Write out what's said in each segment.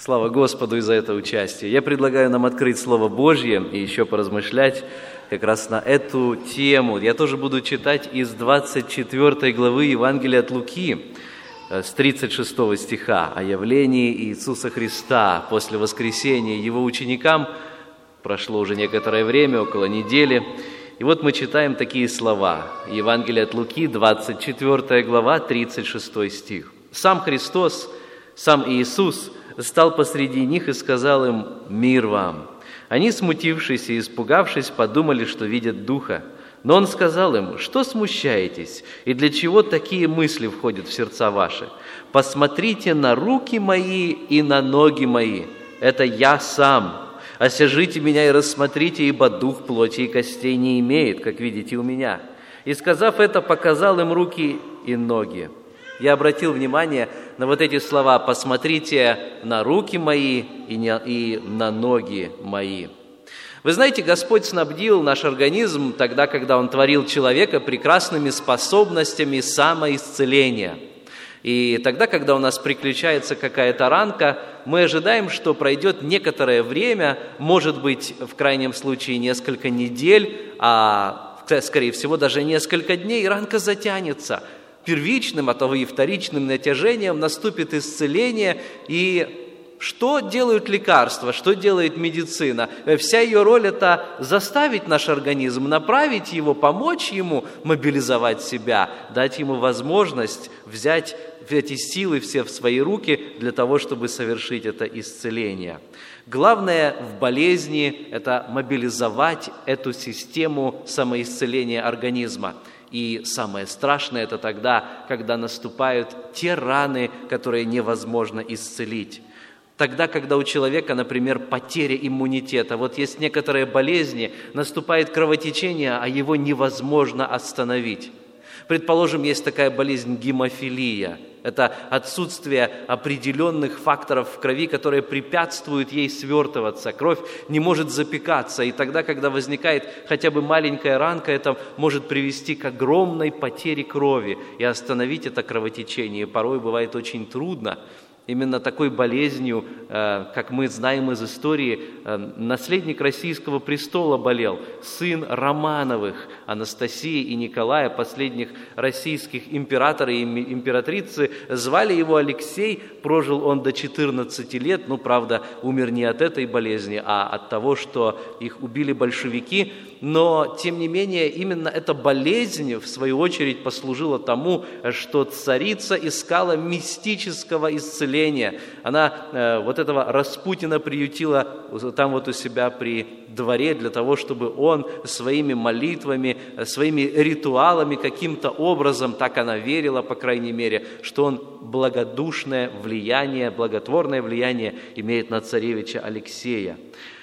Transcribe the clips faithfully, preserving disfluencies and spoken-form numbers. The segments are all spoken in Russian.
Слава Господу и за это участие. Я предлагаю нам открыть Слово Божье и еще поразмышлять как раз на эту тему. Я тоже буду читать из двадцать четвёртой главы Евангелия от Луки, с тридцать шестого стиха, о явлении Иисуса Христа после воскресения Его ученикам. Прошло уже некоторое время, около недели. И вот мы читаем такие слова. Евангелие от Луки, двадцать четвёртая глава, тридцать шестой стих. «Сам Христос, сам Иисус, стал посреди них и сказал им: „Мир вам!“ Они, смутившись и испугавшись, подумали, что видят Духа. Но Он сказал им: „Что смущаетесь? И для чего такие мысли входят в сердца ваши? Посмотрите на руки мои и на ноги мои. Это я сам. Осяжите меня и рассмотрите, ибо дух плоти и костей не имеет, как видите у меня“. И, сказав это, показал им руки и ноги. Я обратил внимание на вот эти слова: «Посмотрите на руки мои и на ноги мои». Вы знаете, Господь снабдил наш организм тогда, когда Он творил человека, прекрасными способностями самоисцеления. И тогда, когда у нас приключается какая-то ранка, мы ожидаем, что пройдет некоторое время, может быть, в крайнем случае несколько недель, а, скорее всего, даже несколько дней, и ранка затянется. Первичным, а то и вторичным натяжением наступит исцеление. И что делают лекарства, что делает медицина? Вся ее роль – это заставить наш организм, направить его, помочь ему мобилизовать себя, дать ему возможность взять эти силы все в свои руки для того, чтобы совершить это исцеление. Главное в болезни – это мобилизовать эту систему самоисцеления организма. И самое страшное – это тогда, когда наступают те раны, которые невозможно исцелить. Тогда, когда у человека, например, потеря иммунитета, вот есть некоторые болезни, наступает кровотечение, а его невозможно остановить. Предположим, есть такая болезнь гемофилия. Это отсутствие определенных факторов в крови, которые препятствуют ей свертываться. Кровь не может запекаться, и тогда, когда возникает хотя бы маленькая ранка, это может привести к огромной потере крови, и остановить это кровотечение порой бывает очень трудно. Именно такой болезнью, как мы знаем из истории, наследник российского престола болел, сын Романовых, Анастасии и Николая, последних российских императора и императрицы. Звали его Алексей, прожил он до четырнадцати лет, ну, правда, умер не от этой болезни, а от того, что их убили большевики. Но, тем не менее, именно эта болезнь, в свою очередь, послужила тому, что царица искала мистического исцеления. Она э, вот этого Распутина приютила там вот у себя при дворе для того, чтобы он своими молитвами, своими ритуалами каким-то образом, так она верила, по крайней мере, что он благодушное влияние, благотворное влияние имеет на царевича Алексея.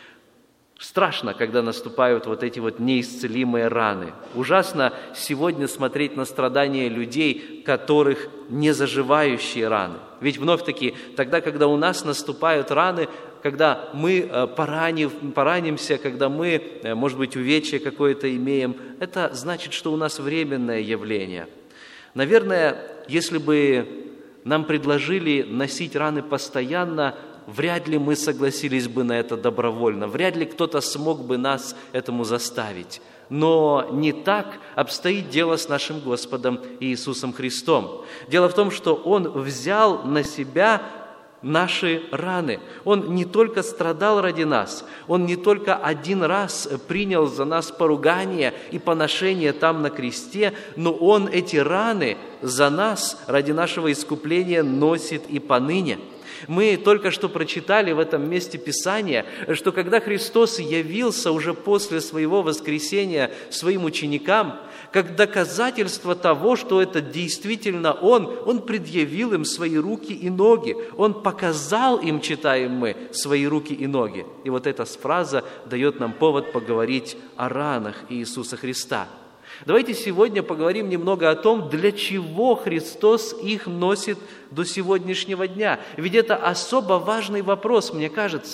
Страшно, когда наступают вот эти вот неисцелимые раны. Ужасно сегодня смотреть на страдания людей, которых не заживающие раны. Ведь вновь-таки, тогда, когда у нас наступают раны, когда мы поранив, поранимся, когда мы, может быть, увечье какое-то имеем, это значит, что у нас временное явление. Наверное, если бы нам предложили носить раны постоянно, вряд ли мы согласились бы на это добровольно, вряд ли кто-то смог бы нас этому заставить. Но не так обстоит дело с нашим Господом Иисусом Христом. Дело в том, что Он взял на себя наши раны. Он не только страдал ради нас, Он не только один раз принял за нас поругание и поношение там на кресте, но Он эти раны за нас, ради нашего искупления, носит и поныне. Мы только что прочитали в этом месте Писания, что когда Христос явился уже после своего воскресения своим ученикам, как доказательство того, что это действительно Он, Он предъявил им свои руки и ноги. Он показал им, читаем мы, свои руки и ноги. И вот эта фраза дает нам повод поговорить о ранах Иисуса Христа. Давайте сегодня поговорим немного о том, для чего Христос их носит до сегодняшнего дня. Ведь это особо важный вопрос, мне кажется.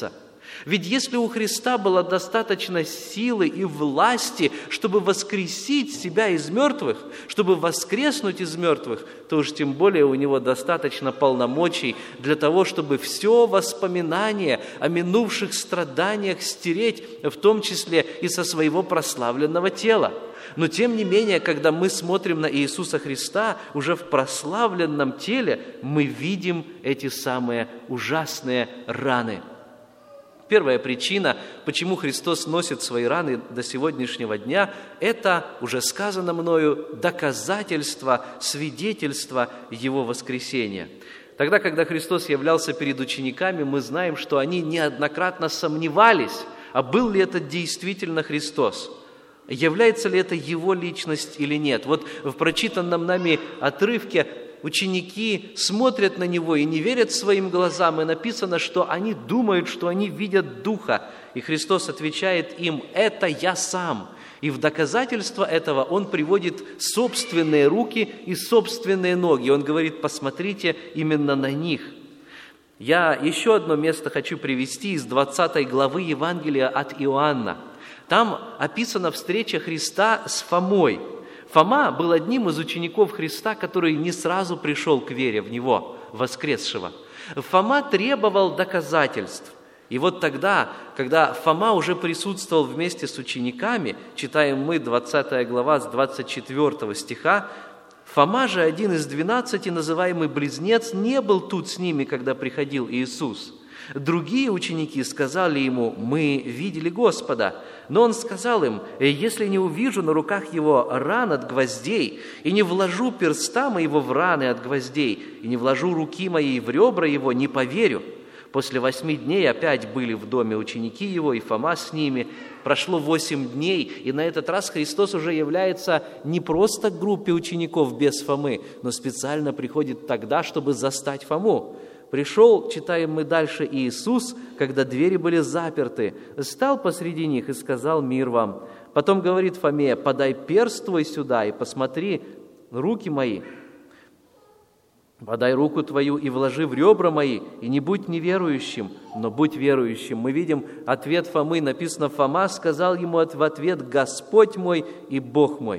Ведь если у Христа было достаточно силы и власти, чтобы воскресить себя из мертвых, чтобы воскреснуть из мертвых, то уж тем более у Него достаточно полномочий для того, чтобы все воспоминание о минувших страданиях стереть, в том числе и со своего прославленного тела. Но тем не менее, когда мы смотрим на Иисуса Христа, уже в прославленном теле, мы видим эти самые ужасные раны. Первая причина, почему Христос носит свои раны до сегодняшнего дня, это, уже сказано мною, доказательство, свидетельство Его воскресения. Тогда, когда Христос являлся перед учениками, мы знаем, что они неоднократно сомневались, а был ли это действительно Христос, является ли это Его личность или нет. Вот в прочитанном нами отрывке ученики смотрят на Него и не верят своим глазам, и написано, что они думают, что они видят Духа. И Христос отвечает им: «Это Я Сам». И в доказательство этого Он приводит собственные руки и собственные ноги. Он говорит: посмотрите именно на них. Я еще одно место хочу привести из двадцатой главы Евангелия от Иоанна. Там описана встреча Христа с Фомой. Фома был одним из учеников Христа, который не сразу пришел к вере в Него, воскресшего. Фома требовал доказательств. И вот тогда, когда Фома уже присутствовал вместе с учениками, читаем мы двадцатая глава с двадцать четвёртого стиха, Фома же, один из двенадцати, называемый Близнец, не был тут с ними, когда приходил Иисус. Другие ученики сказали ему: «Мы видели Господа». Но он сказал им: «Если не увижу на руках его ран от гвоздей, и не вложу перста моего в раны от гвоздей, и не вложу руки моей в ребра его, не поверю». После восьми дней опять были в доме ученики его, и Фома с ними. Прошло восемь дней, и на этот раз Христос уже является не просто к группе учеников без Фомы, но специально приходит тогда, чтобы застать Фому. Пришел, читаем мы дальше, Иисус, когда двери были заперты, стал посреди них и сказал: «Мир вам». Потом говорит Фоме: «Подай перст твой сюда и посмотри руки мои. Подай руку твою и вложи в ребра мои, и не будь неверующим, но будь верующим». Мы видим ответ Фомы, написано: «Фома сказал ему в ответ: Господь мой и Бог мой».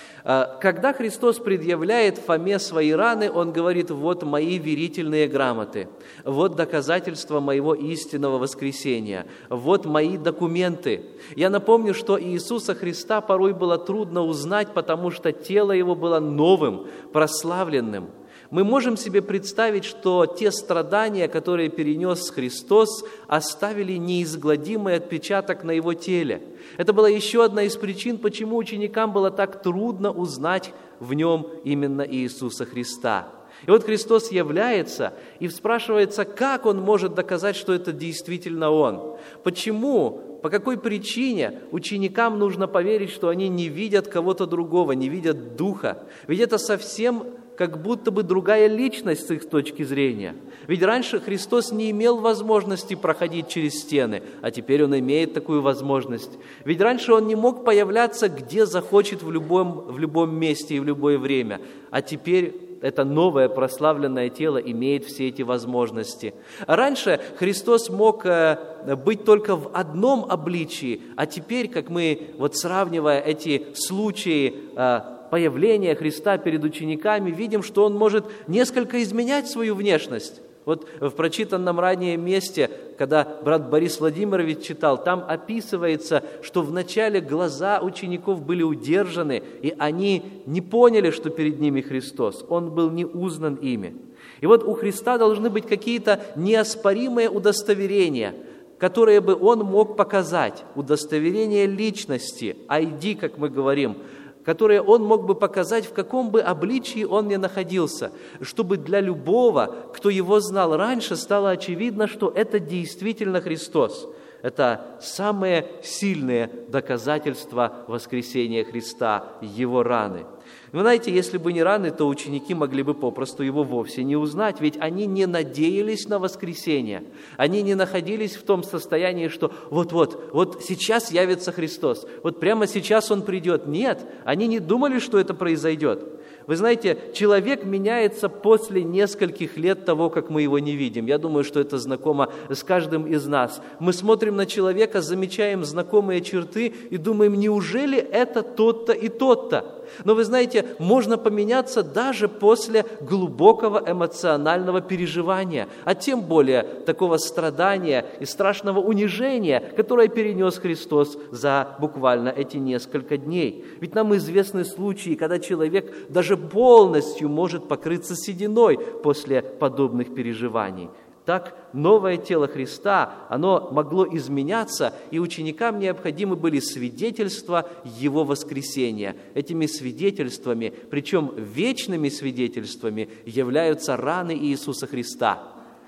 Когда Христос предъявляет Фоме свои раны, Он говорит: «Вот мои верительные грамоты, вот доказательства моего истинного воскресения, вот мои документы». Я напомню, что Иисуса Христа порой было трудно узнать, потому что тело Его было новым, прославленным. Мы можем себе представить, что те страдания, которые перенес Христос, оставили неизгладимый отпечаток на Его теле. Это была еще одна из причин, почему ученикам было так трудно узнать в Нем именно Иисуса Христа. И вот Христос является, и спрашивается, как Он может доказать, что это действительно Он? Почему, по какой причине ученикам нужно поверить, что они не видят кого-то другого, не видят Духа? Ведь это совсем как будто бы другая личность с их точки зрения. Ведь раньше Христос не имел возможности проходить через стены, а теперь Он имеет такую возможность. Ведь раньше Он не мог появляться где захочет в любом, в любом месте и в любое время, а теперь это новое прославленное тело имеет все эти возможности. Раньше Христос мог быть только в одном обличии, а теперь, как мы, вот сравнивая эти случаи появления Христа перед учениками, видим, что Он может несколько изменять свою внешность. Вот в прочитанном ранее месте, когда брат Борис Владимирович читал, там описывается, что вначале глаза учеников были удержаны, и они не поняли, что перед ними Христос. Он был не узнан ими. И вот у Христа должны быть какие-то неоспоримые удостоверения, которые бы Он мог показать. Удостоверение личности, ай ди, как мы говорим, которые Он мог бы показать, в каком бы обличии Он ни находился, чтобы для любого, кто Его знал раньше, стало очевидно, что это действительно Христос. Это самые сильные доказательства воскресения Христа, Его раны. Вы знаете, если бы не раны, то ученики могли бы попросту Его вовсе не узнать, ведь они не надеялись на воскресение. Они не находились в том состоянии, что вот-вот, вот сейчас явится Христос, вот прямо сейчас Он придет. Нет, они не думали, что это произойдет. Вы знаете, человек меняется после нескольких лет того, как мы его не видим. Я думаю, что это знакомо с каждым из нас. Мы смотрим на человека, замечаем знакомые черты и думаем, неужели это тот-то и тот-то? Но вы знаете, можно поменяться даже после глубокого эмоционального переживания, а тем более такого страдания и страшного унижения, которое перенес Христос за буквально эти несколько дней. Ведь нам известны случаи, когда человек даже полностью может покрыться сединой после подобных переживаний. Так, новое тело Христа, оно могло изменяться, и ученикам необходимы были свидетельства Его воскресения. Этими свидетельствами, причем вечными свидетельствами, являются раны Иисуса Христа.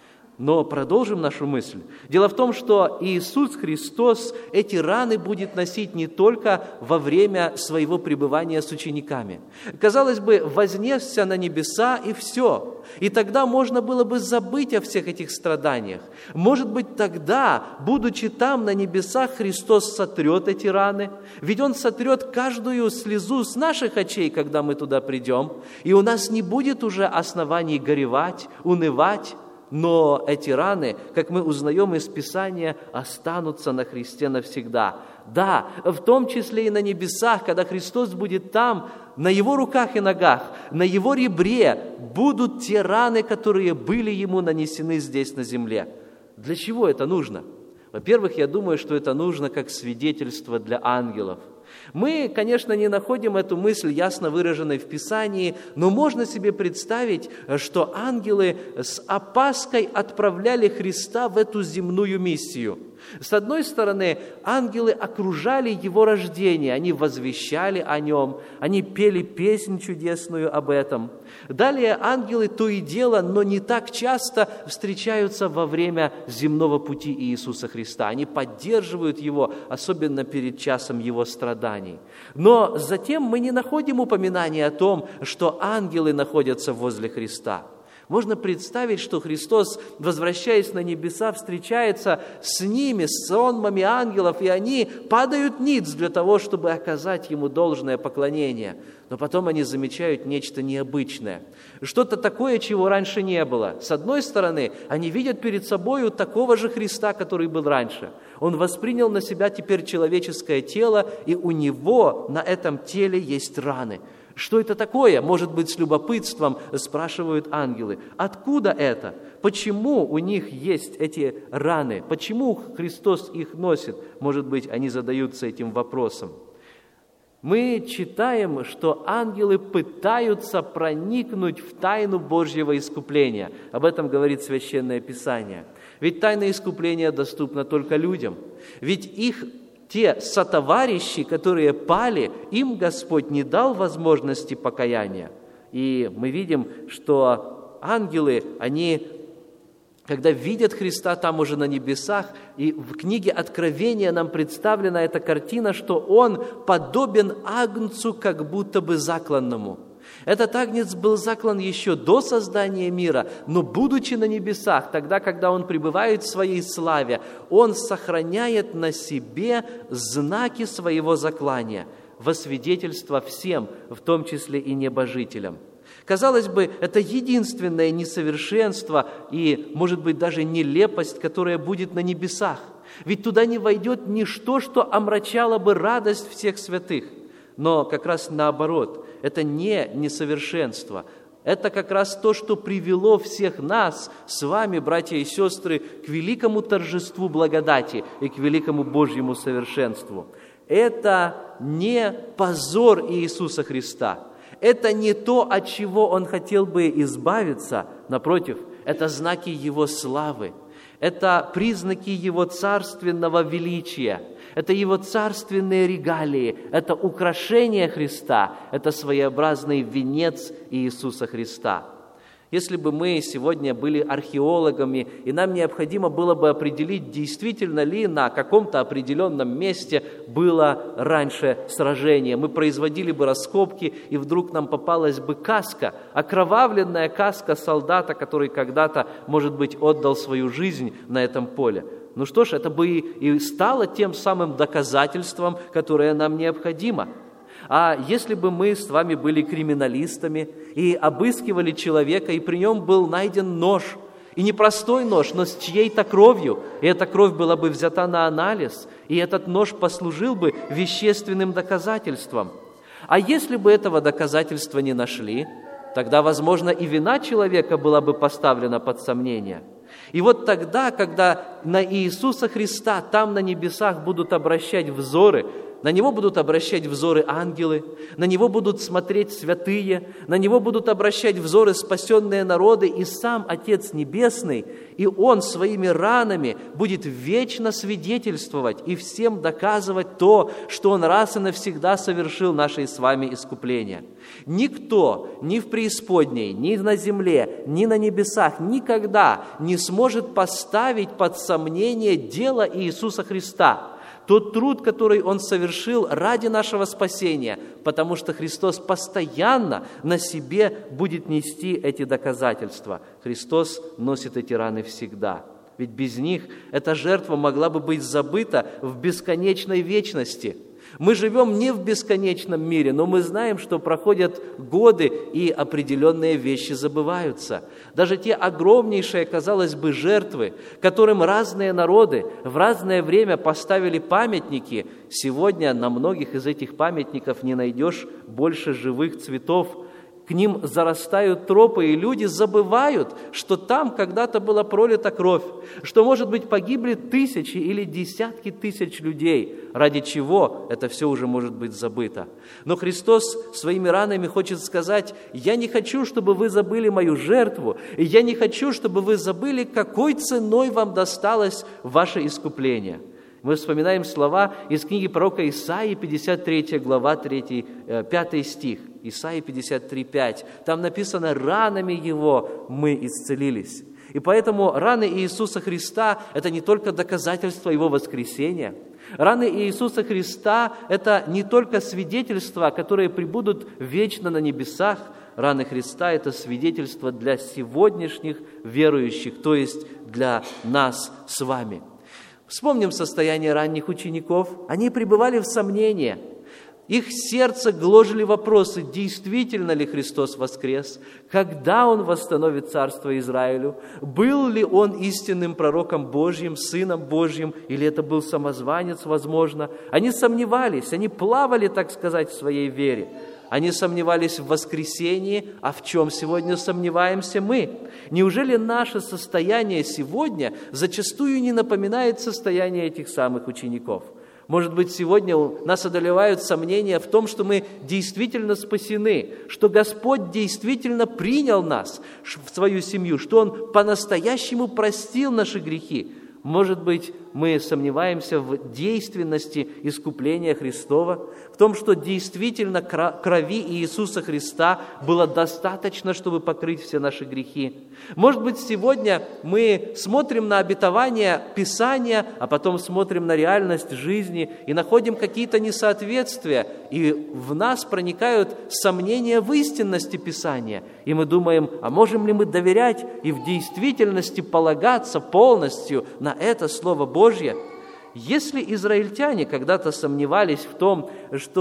Но продолжим нашу мысль. Дело в том, что Иисус Христос эти раны будет носить не только во время своего пребывания с учениками. Казалось бы, вознесся на небеса и все. И тогда можно было бы забыть о всех этих страданиях. Может быть, тогда, будучи там на небесах, Христос сотрет эти раны. Ведь Он сотрет каждую слезу с наших очей, когда мы туда придем. И у нас не будет уже оснований горевать, унывать. Но эти раны, как мы узнаем из Писания, останутся на Христе навсегда. Да, в том числе и на небесах, когда Христос будет там, на Его руках и ногах, на Его ребре будут те раны, которые были Ему нанесены здесь на земле. Для чего это нужно? Во-первых, я думаю, что это нужно как свидетельство для ангелов. Мы, конечно, не находим эту мысль ясно выраженной в Писании, но можно себе представить, что ангелы с опаской отправляли Христа в эту земную миссию. С одной стороны, ангелы окружали Его рождение, они возвещали о Нем, они пели песнь чудесную об этом. Далее ангелы то и дело, но не так часто встречаются во время земного пути Иисуса Христа. Они поддерживают Его, особенно перед часом Его страданий. Но затем мы не находим упоминания о том, что ангелы находятся возле Христа. Можно представить, что Христос, возвращаясь на небеса, встречается с ними, с сонмами ангелов, и они падают ниц для того, чтобы оказать Ему должное поклонение. Но потом они замечают нечто необычное, что-то такое, чего раньше не было. С одной стороны, они видят перед собою такого же Христа, который был раньше. Он воспринял на себя теперь человеческое тело, и у Него на этом теле есть раны. Что это такое? Может быть, с любопытством спрашивают ангелы. Откуда это? Почему у них есть эти раны? Почему Христос их носит? Может быть, они задаются этим вопросом. Мы читаем, что ангелы пытаются проникнуть в тайну Божьего искупления. Об этом говорит Священное Писание. Ведь тайна искупления доступна только людям. Ведь их те сотоварищи, которые пали, им Господь не дал возможности покаяния. И мы видим, что ангелы, они, когда видят Христа там уже на небесах, и в книге Откровения нам представлена эта картина, что Он подобен агнцу, как будто бы закланному. Этот агнец был заклан еще до создания мира, но, будучи на небесах, тогда, когда Он пребывает в Своей славе, Он сохраняет на себе знаки Своего заклания во свидетельство всем, в том числе и небожителям. Казалось бы, это единственное несовершенство и, может быть, даже нелепость, которая будет на небесах. Ведь туда не войдет ничто, что омрачало бы радость всех святых. Но как раз наоборот, это не несовершенство. Это как раз то, что привело всех нас с вами, братья и сестры, к великому торжеству благодати и к великому Божьему совершенству. Это не позор Иисуса Христа. Это не то, от чего Он хотел бы избавиться. Напротив, это знаки Его славы. Это признаки Его царственного величия. Это Его царственные регалии, это украшение Христа, это своеобразный венец Иисуса Христа. Если бы мы сегодня были археологами, и нам необходимо было бы определить, действительно ли на каком-то определенном месте было раньше сражение, мы производили бы раскопки, и вдруг нам попалась бы каска, окровавленная каска солдата, который когда-то, может быть, отдал свою жизнь на этом поле. Ну что ж, это бы и стало тем самым доказательством, которое нам необходимо. А если бы мы с вами были криминалистами и обыскивали человека, и при нем был найден нож, и не простой нож, но с чьей-то кровью, и эта кровь была бы взята на анализ, и этот нож послужил бы вещественным доказательством. А если бы этого доказательства не нашли, тогда, возможно, и вина человека была бы поставлена под сомнение. И вот тогда, когда на Иисуса Христа там на небесах будут обращать взоры, на Него будут обращать взоры ангелы, на Него будут смотреть святые, на Него будут обращать взоры спасенные народы и сам Отец Небесный, и Он своими ранами будет вечно свидетельствовать и всем доказывать то, что Он раз и навсегда совершил наше с вами искупление. Никто ни в преисподней, ни на земле, ни на небесах никогда не сможет поставить под сомнение дело Иисуса Христа, тот труд, который Он совершил ради нашего спасения, потому что Христос постоянно на себе будет нести эти доказательства. Христос носит эти раны всегда. Ведь без них эта жертва могла бы быть забыта в бесконечной вечности. Мы живем не в бесконечном мире, но мы знаем, что проходят годы, и определенные вещи забываются. Даже те огромнейшие, казалось бы, жертвы, которым разные народы в разное время поставили памятники, сегодня на многих из этих памятников не найдешь больше живых цветов. К ним зарастают тропы, и люди забывают, что там когда-то была пролита кровь, что, может быть, погибли тысячи или десятки тысяч людей, ради чего это все уже может быть забыто. Но Христос своими ранами хочет сказать: «Я не хочу, чтобы вы забыли мою жертву, и я не хочу, чтобы вы забыли, какой ценой вам досталось ваше искупление». Мы вспоминаем слова из книги пророка Исаии, пятьдесят третья глава, третий, пятый стих. Исаии пятьдесят три, пять. Там написано: «Ранами Его мы исцелились». И поэтому раны Иисуса Христа – это не только доказательство Его воскресения. Раны Иисуса Христа – это не только свидетельства, которые пребудут вечно на небесах. Раны Христа – это свидетельство для сегодняшних верующих, то есть для нас с вами. Вспомним состояние ранних учеников. Они пребывали в сомнении. Их сердце гложили вопросы: действительно ли Христос воскрес? Когда Он восстановит царство Израилю? Был ли Он истинным пророком Божьим, Сыном Божьим, или это был самозванец, возможно? Они сомневались, они плавали, так сказать, в своей вере. Они сомневались в воскресении, а в чем сегодня сомневаемся мы? Неужели наше состояние сегодня зачастую не напоминает состояние этих самых учеников? Может быть, сегодня нас одолевают сомнения в том, что мы действительно спасены, что Господь действительно принял нас в свою семью, что Он по-настоящему простил наши грехи. Может быть, мы сомневаемся в действенности искупления Христова, в том, что действительно крови Иисуса Христа было достаточно, чтобы покрыть все наши грехи. Может быть, сегодня мы смотрим на обетование Писания, а потом смотрим на реальность жизни и находим какие-то несоответствия, и в нас проникают сомнения в истинности Писания. И мы думаем: а можем ли мы доверять и в действительности полагаться полностью на это Слово Божье? Если израильтяне когда-то сомневались в том,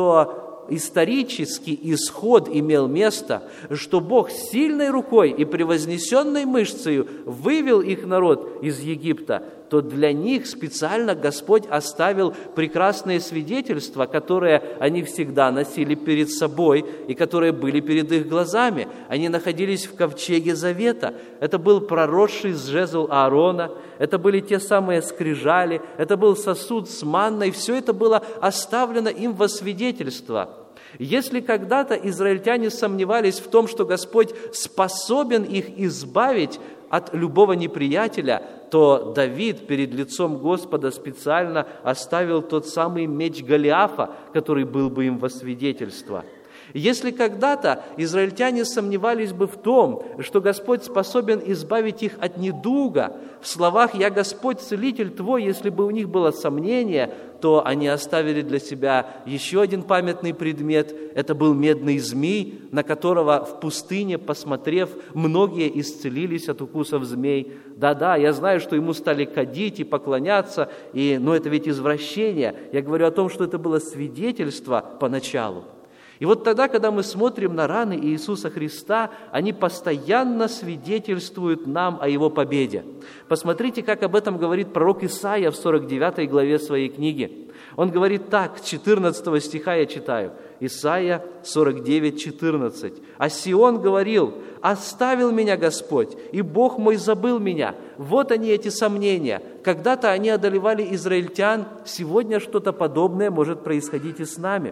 что исторический исход имел место, что Бог сильной рукой и превознесенной мышцею вывел их народ из Египта, то для них специально Господь оставил прекрасные свидетельства, которые они всегда носили перед собой и которые были перед их глазами. Они находились в ковчеге завета. Это был проросший жезл Аарона, это были те самые скрижали, это был сосуд с манной. Все это было оставлено им во свидетельство. Если когда-то израильтяне сомневались в том, что Господь способен их избавить от любого неприятеля, то Давид перед лицом Господа специально оставил тот самый меч Голиафа, который был бы им во свидетельство. Если когда-то израильтяне сомневались бы в том, что Господь способен избавить их от недуга, в словах «Я Господь, целитель твой», если бы у них было сомнение, то они оставили для себя еще один памятный предмет. Это был медный змей, на которого в пустыне, посмотрев, многие исцелились от укусов змей. Да-да, я знаю, что ему стали кадить и поклоняться, и, но это ведь извращение. Я говорю о том, что это было свидетельство поначалу. И вот тогда, когда мы смотрим на раны Иисуса Христа, они постоянно свидетельствуют нам о Его победе. Посмотрите, как об этом говорит пророк Исаия в сорок девятой главе своей книги. Он говорит так, с четырнадцатого стиха я читаю, Исаия сорок девять, четырнадцать. «А Сион говорил: оставил меня Господь, и Бог мой забыл меня». Вот они, эти сомнения. Когда-то они одолевали израильтян, сегодня что-то подобное может происходить и с нами.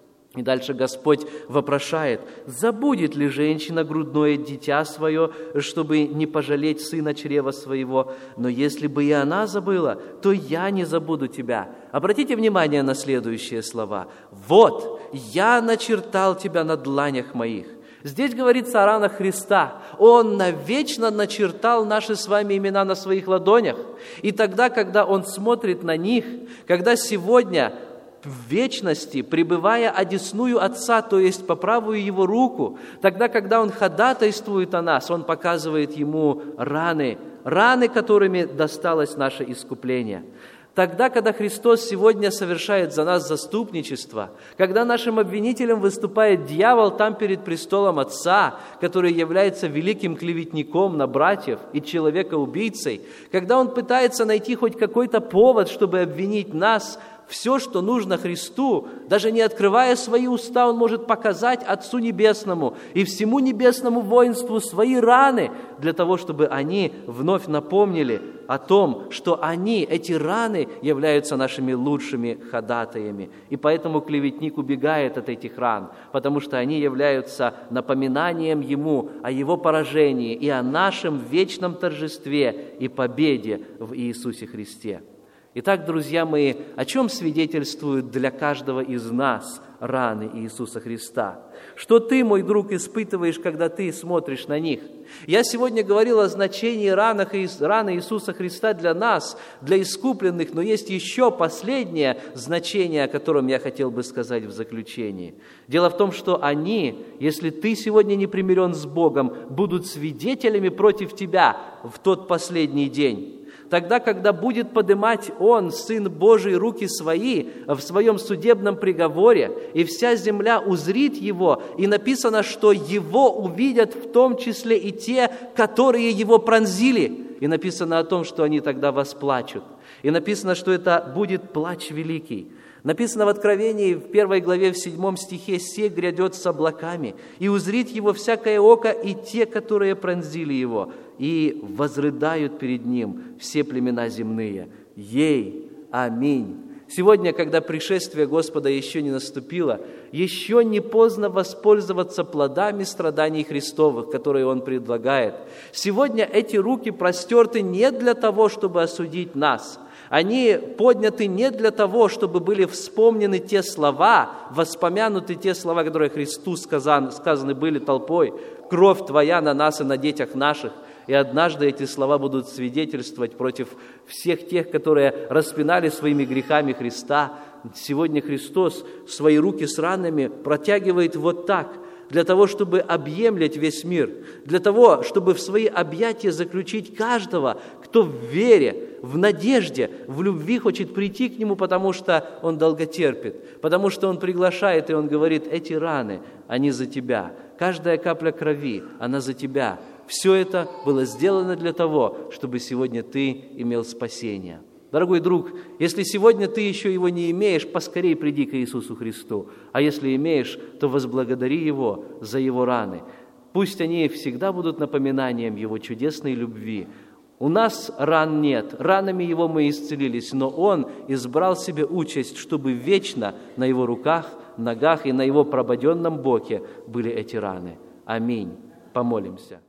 И дальше Господь вопрошает: забудет ли женщина грудное дитя свое, чтобы не пожалеть сына чрева своего? Но если бы и она забыла, то я не забуду тебя. Обратите внимание на следующие слова. «Вот, я начертал тебя на дланях моих». Здесь говорится о ранах Христа. Он навечно начертал наши с вами имена на своих ладонях. И тогда, когда Он смотрит на них, когда сегодня в вечности, пребывая одесную Отца, то есть по правую Его руку, тогда, когда Он ходатайствует о нас, Он показывает Ему раны, раны, которыми досталось наше искупление. Тогда, когда Христос сегодня совершает за нас заступничество, когда нашим обвинителем выступает дьявол там перед престолом Отца, который является великим клеветником на братьев и человека-убийцей, когда он пытается найти хоть какой-то повод, чтобы обвинить нас, все, что нужно Христу, даже не открывая свои уста, Он может показать Отцу Небесному и всему небесному воинству свои раны, для того, чтобы они вновь напомнили о том, что они, эти раны, являются нашими лучшими ходатаями. И поэтому клеветник убегает от этих ран, потому что они являются напоминанием ему о его поражении и о нашем вечном торжестве и победе в Иисусе Христе. Итак, друзья мои, о чем свидетельствуют для каждого из нас раны Иисуса Христа? Что ты, мой друг, испытываешь, когда ты смотришь на них? Я сегодня говорил о значении ранах, раны Иисуса Христа для нас, для искупленных, но есть еще последнее значение, о котором я хотел бы сказать в заключении. Дело в том, что они, если ты сегодня не примирен с Богом, будут свидетелями против тебя в тот последний день. Тогда, когда будет поднимать Он, Сын Божий, руки свои в своем судебном приговоре, и вся земля узрит Его, и написано, что Его увидят в том числе и те, которые Его пронзили. И написано о том, что они тогда восплачут. И написано, что это будет плач великий. Написано в Откровении, в первой главе, в седьмом стихе: «Се грядет с облаками, и узрит Его всякое око, и те, которые пронзили Его, и возрыдают перед Ним все племена земные. Ей, аминь». Сегодня, когда пришествие Господа еще не наступило, еще не поздно воспользоваться плодами страданий Христовых, которые Он предлагает. Сегодня эти руки простерты не для того, чтобы осудить нас. Они подняты не для того, чтобы были вспомнены те слова, воспомянуты те слова, которые Христу сказаны, сказаны были толпой: «Кровь Твоя на нас и на детях наших». И однажды эти слова будут свидетельствовать против всех тех, которые распинали своими грехами Христа. Сегодня Христос свои руки с ранами протягивает вот так, для того, чтобы объемлять весь мир, для того, чтобы в свои объятия заключить каждого, кто в вере, в надежде, в любви хочет прийти к Нему, потому что Он долготерпит, потому что Он приглашает, и Он говорит: эти раны, они за тебя, каждая капля крови, она за тебя. Все это было сделано для того, чтобы сегодня ты имел спасение. Дорогой друг, если сегодня ты еще его не имеешь, поскорей приди к Иисусу Христу. А если имеешь, то возблагодари Его за Его раны. Пусть они всегда будут напоминанием Его чудесной любви. У нас ран нет, ранами Его мы исцелились, но Он избрал себе участь, чтобы вечно на Его руках, ногах и на Его прободенном боке были эти раны. Аминь. Помолимся.